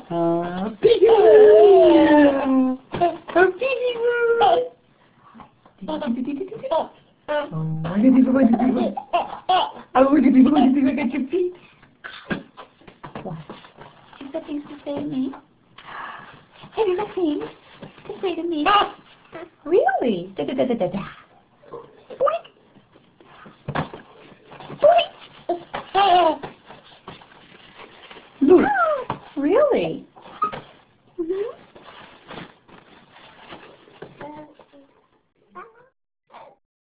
Peekaboo! Peekaboo! Oh, look at Peekaboo, look at Peekaboo. Oh, look at Peekaboo, look at Peekaboo, look at your feet. What? You got things to say to me? Have you got things to say to me? Really? Da da da da da da. Boink! Boink! Look, really?